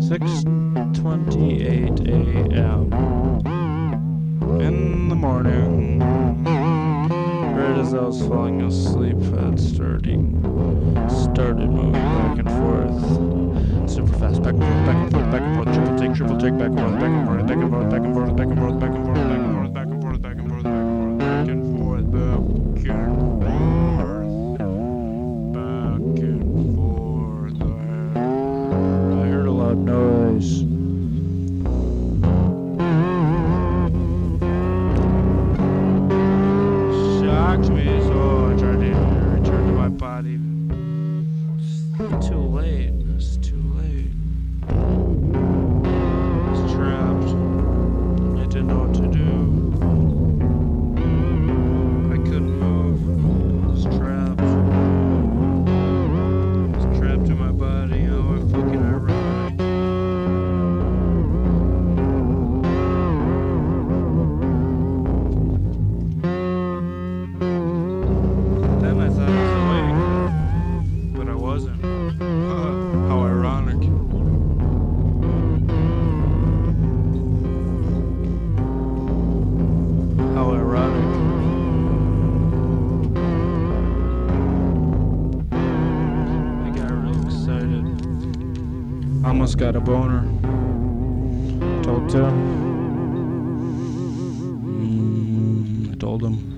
6:28 a.m. in the morning. Right as I was falling asleep, I started moving back and forth, super fast, back and forth, back and forth, back and forth, triple take, back and forth, back and forth, back and forth, back and forth, back and forth, back and forth, back and forth, back and forth, back and forth, back and forth, back and forth, back and forth, back and forth. I heard a loud noise. Shocked me, so I tried to return to my body. It's too late. It's too late. I was trapped. I didn't know what to do. I couldn't move. I was trapped. I was trapped in my body. How fucking ironic. Then I thought I was awake, but I wasn't. How ironic. How ironic. I got real excited. Almost got a boner. Told Tim. I told him.